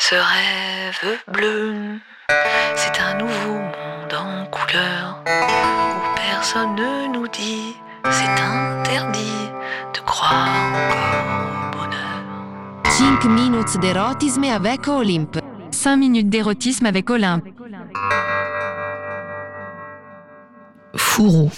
Ce rêve bleu, c'est un nouveau monde en couleur où personne ne nous dit c'est interdit de croire encore au bonheur. 5 minutes d'érotisme avec Olympe. 5 minutes d'érotisme avec Olympe. Fourreau.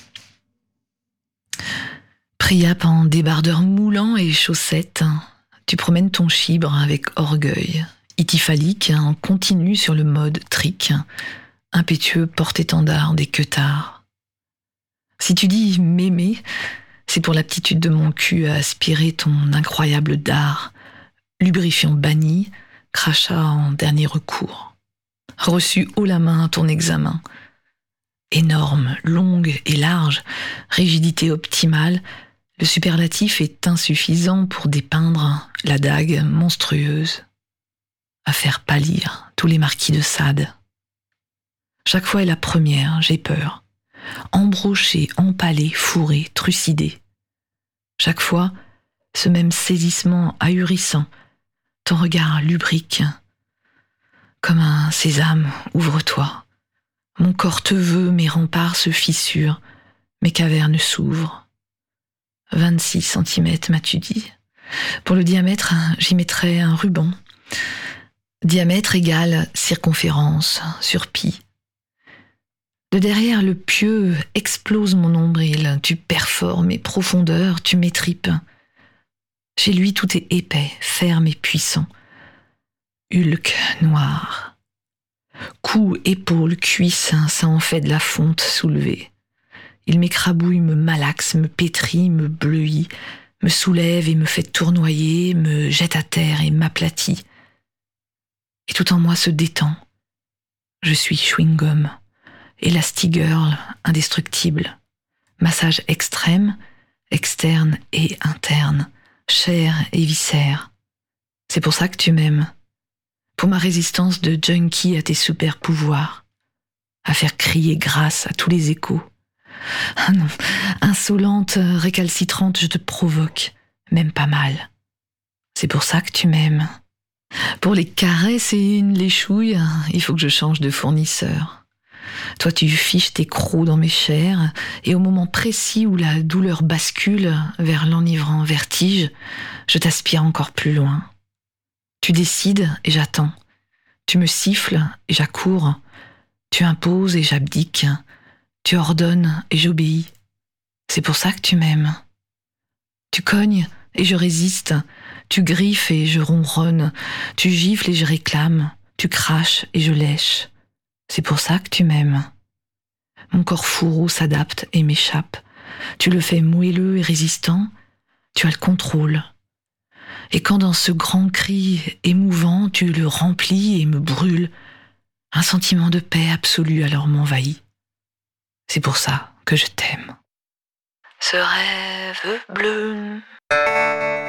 Priap en débardeur moulant et chaussettes, tu promènes ton chibre avec orgueil. Ityphalique en continu sur le mode trick, impétueux porte-étendard des queutards. Si tu dis m'aimer, c'est pour l'aptitude de mon cul à aspirer ton incroyable dard, lubrifiant banni, crachat en dernier recours. Reçu haut la main ton examen. Énorme, longue et large, rigidité optimale, le superlatif est insuffisant pour dépeindre la dague monstrueuse, à faire pâlir tous les marquis de Sade. Chaque fois est la première, j'ai peur. Embroché, empalé, fourré, trucidé. Chaque fois, ce même saisissement ahurissant, ton regard lubrique. Comme un sésame, ouvre-toi. Mon corps te veut, mes remparts se fissurent, mes cavernes s'ouvrent. 26 centimètres, m'as-tu dit. Pour le diamètre, j'y mettrai un ruban. Diamètre égale circonférence sur pi. De derrière le pieu explose mon nombril, tu perfores mes profondeurs, tu m'étripes. Chez lui tout est épais, ferme et puissant. Hulk noir. Cou, épaules, cuisses, ça en fait de la fonte soulevée. Il m'écrabouille, me malaxe, me pétrit, me bleuit, me soulève et me fait tournoyer, me jette à terre et m'aplatit. Et tout en moi se détend. Je suis chewing-gum, Elastigirl indestructible, massage extrême, externe et interne, chair et viscère. C'est pour ça que tu m'aimes. Pour ma résistance de junkie à tes super pouvoirs, à faire crier grâce à tous les échos. Ah non, insolente, récalcitrante, je te provoque, même pas mal. C'est pour ça que tu m'aimes. Pour les caresses et les chouilles, il faut que je change de fournisseur. Toi, tu fiches tes crocs dans mes chairs, et au moment précis où la douleur bascule vers l'enivrant vertige, je t'aspire encore plus loin. Tu décides et j'attends. Tu me siffles et j'accours. Tu imposes et j'abdique. Tu ordonnes et j'obéis. C'est pour ça que tu m'aimes. Tu cognes et je résiste. Tu griffes et je ronronne. Tu gifles et je réclame. Tu craches et je lèche. C'est pour ça que tu m'aimes. Mon corps fourreau s'adapte et m'échappe. Tu le fais moelleux et résistant. Tu as le contrôle. Et quand dans ce grand cri émouvant, tu le remplis et me brûles, un sentiment de paix absolue alors m'envahit. C'est pour ça que je t'aime. Ce rêve bleu.